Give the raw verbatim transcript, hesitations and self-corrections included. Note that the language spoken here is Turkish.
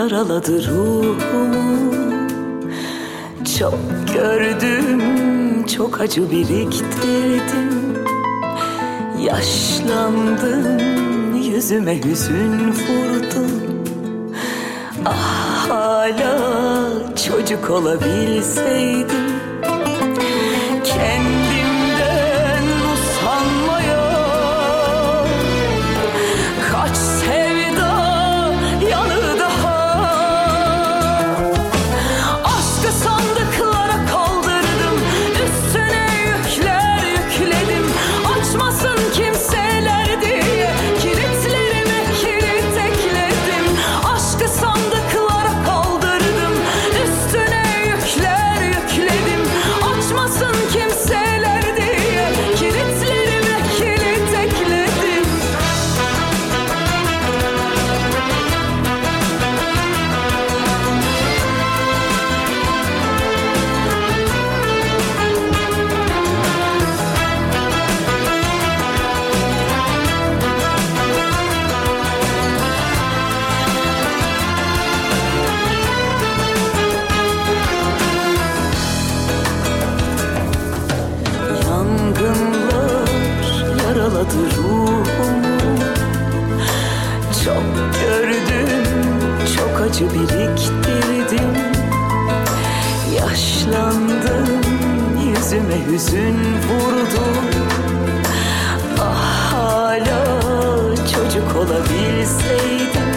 yaraladı ruhumu. Çok gördüm, çok acı biriktirdim. Yaşlandım, yüzüme hüzün vurdum. Ah, hala çocuk olabilseydim, kendimden usanmaya. Kaç sevda yanı daha, aşkı sandıklara kaldırdım, üstüne yükler yükledim. Açmasın kimseler diye kilitlerime kilit ekledim. Aşkı sandıklara kaldırdım, üstüne yükler yükledim. Açmasın kimseler diye kilitlerime kilit ekledim. Yangınlar yaraladı ruhumu. Çok gördüm, çok acı biriktirdim. Yaşlandım, yüzüme hüzün vurdum. Ah, hala çocuk olabilseydim,